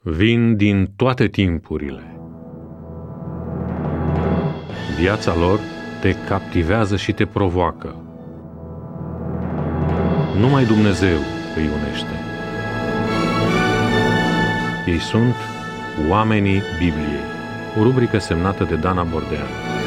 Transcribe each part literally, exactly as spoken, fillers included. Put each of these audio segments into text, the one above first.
vin din toate timpurile. Viața lor te captivează și te provoacă. Numai Dumnezeu îi unește. Ei sunt Oamenii Bibliei, o rubrică semnată de Dana Bordean.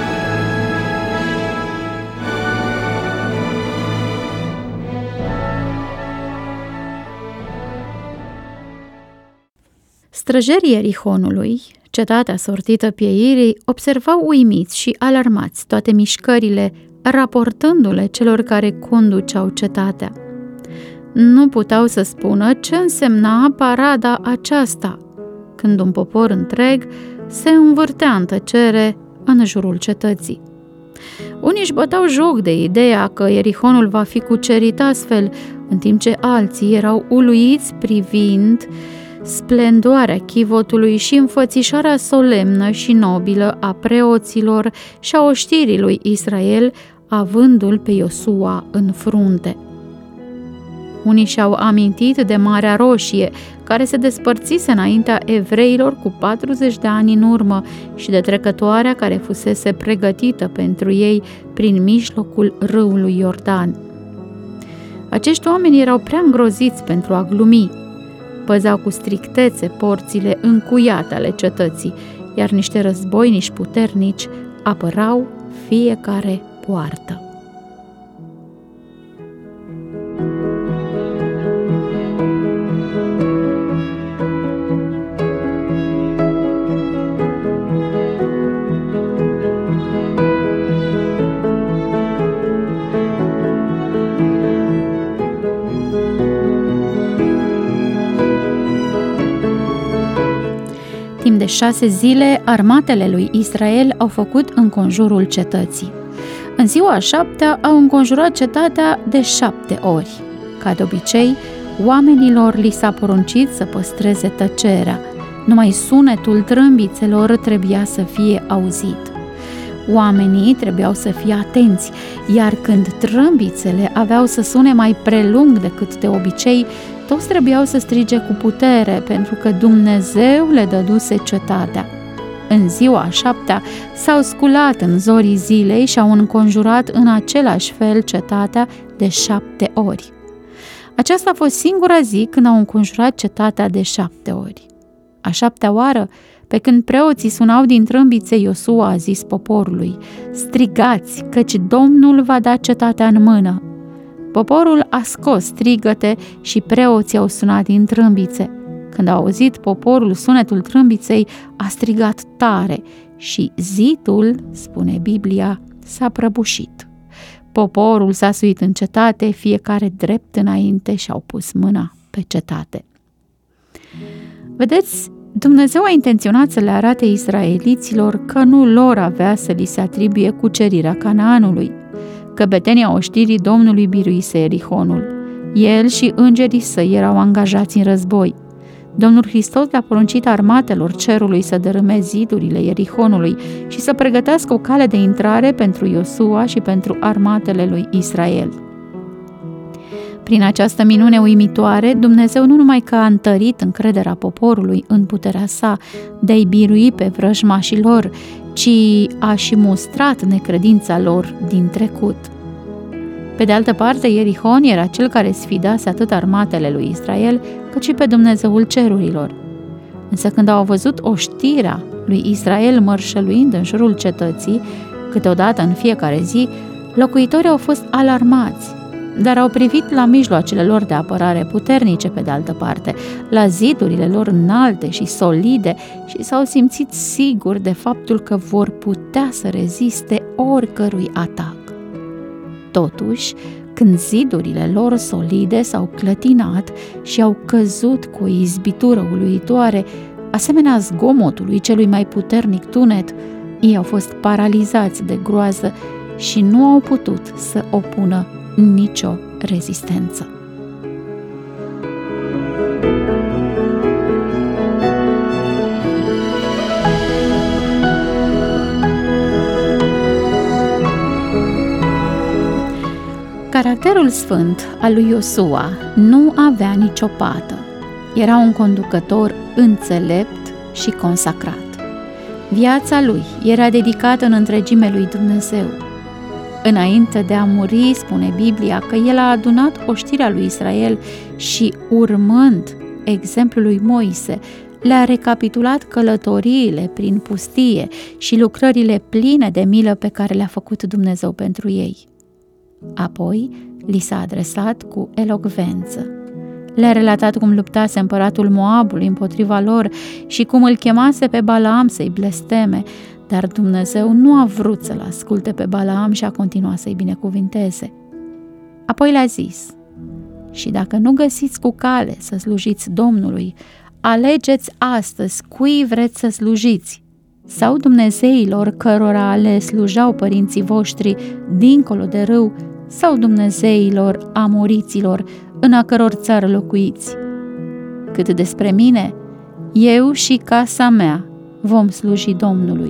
Străjerii Ierihonului, cetatea sortită pieirii, observau uimiți și alarmați toate mișcările, raportându-le celor care conduceau cetatea. Nu puteau să spună ce însemna parada aceasta, când un popor întreg se învârtea în tăcere în jurul cetății. Unii își băteau joc de ideea că Ierihonul va fi cucerit astfel, în timp ce alții erau uluiți privind splendoarea chivotului și înfățișarea solemnă și nobilă a preoților și a oștirii lui Israel, avându-l pe Iosua în frunte. Unii și-au amintit de Marea Roșie, care se despărțise înaintea evreilor cu patruzeci de ani în urmă și de trecătoarea care fusese pregătită pentru ei prin mijlocul râului Iordan. Acești oameni erau prea îngroziți pentru a glumi. Păzeau cu strictețe porțile încuiate ale cetății, iar niște războinici puternici apărau fiecare poartă. Timp de șase zile, armatele lui Israel au făcut înconjurul cetății. În ziua a șaptea au înconjurat cetatea de șapte ori. Ca de obicei, oamenilor li s-a poruncit să păstreze tăcerea. Numai sunetul trâmbițelor trebuia să fie auzit. Oamenii trebuiau să fie atenți, iar când trâmbițele aveau să sune mai prelung decât de obicei, toți trebuiau să strige cu putere, pentru că Dumnezeu le dăduse cetatea. În ziua a șaptea s-au sculat în zorii zilei și au înconjurat în același fel cetatea de șapte ori. Aceasta a fost singura zi când au înconjurat cetatea de șapte ori. A șaptea oară, pe când preoții sunau din trâmbițe, Iosua a zis poporului: "Strigați, căci Domnul va da cetatea în mână." Poporul a scos strigăte și preoții au sunat din trâmbițe. Când a auzit poporul sunetul trâmbiței, a strigat tare și zidul, spune Biblia, s-a prăbușit. Poporul s-a suit în cetate, fiecare drept înainte, și au pus mâna pe cetate. Vedeți, Dumnezeu a intenționat să le arate israeliților că nu lor avea să li se atribuie cucerirea Canaanului, că bedenia oștirii Domnului biruise Ierihonul. El și îngerii săi erau angajați în război. Domnul Hristos le-a poruncit armatelor cerului să dărâme zidurile Ierihonului și să pregătească o cale de intrare pentru Iosua și pentru armatele lui Israel. Prin această minune uimitoare, Dumnezeu nu numai că a întărit încrederea poporului în puterea sa de a-i birui pe vrăjmașii lor, ci a și mustrat necredința lor din trecut. Pe de altă parte, Ierihon era cel care sfidase atât armatele lui Israel, cât și pe Dumnezeul cerurilor. Însă când au văzut oștirea lui Israel mărșăluind în jurul cetății, câteodată în fiecare zi, locuitorii au fost alarmați, dar au privit la mijloacele lor de apărare puternice pe de altă parte, la zidurile lor înalte și solide, și s-au simțit siguri de faptul că vor putea să reziste oricărui atac. Totuși, când zidurile lor solide s-au clătinat și au căzut cu o izbitură uluitoare, asemenea zgomotului celui mai puternic tunet, ei au fost paralizați de groază și nu au putut să opună nicio rezistență. Caracterul sfânt al lui Iosua nu avea nicio pată. Era un conducător înțelept și consacrat. Viața lui era dedicată în întregime lui Dumnezeu. Înainte de a muri, spune Biblia, că el a adunat oștirea lui Israel și, urmând exemplul lui Moise, le-a recapitulat călătoriile prin pustie și lucrările pline de milă pe care le-a făcut Dumnezeu pentru ei. Apoi li s-a adresat cu elocvență. Le-a relatat cum luptase împăratul Moabului împotriva lor și cum îl chemase pe Balaam să-i blesteme, dar Dumnezeu nu a vrut să-l asculte pe Balaam și a continuat să-i binecuvinteze. Apoi le-a zis: și dacă nu găsiți cu cale să slujiți Domnului, alegeți astăzi cui vreți să slujiți, sau dumnezeilor cărora le slujau părinții voștri dincolo de râu, sau dumnezeilor amoriților în a căror țară locuiți. Cât despre mine, eu și casa mea vom sluji Domnului.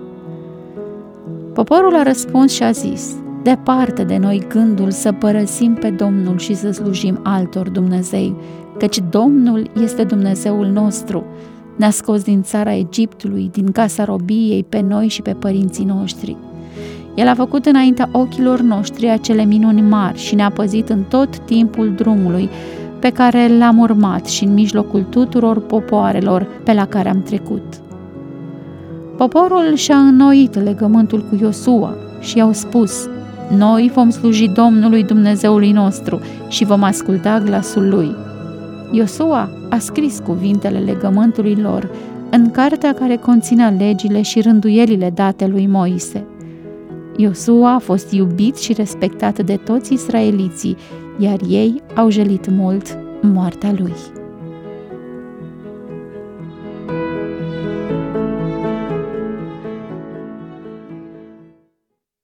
Poporul a răspuns și a zis: departe de noi gândul să părăsim pe Domnul și să slujim altor Dumnezei, căci Domnul este Dumnezeul nostru, ne-a scos din țara Egiptului, din casa robiei, pe noi și pe părinții noștri. El a făcut înaintea ochilor noștri acele minuni mari și ne-a păzit în tot timpul drumului pe care l-am urmat și în mijlocul tuturor popoarelor pe la care am trecut. Poporul și-a înnoit legământul cu Iosua și i-au spus: noi vom sluji Domnului Dumnezeului nostru și vom asculta glasul lui. Iosua a scris cuvintele legământului lor în cartea care conținea legile și rânduielile date lui Moise. Iosua a fost iubit și respectat de toți israeliții, iar ei au jelit mult moartea lui.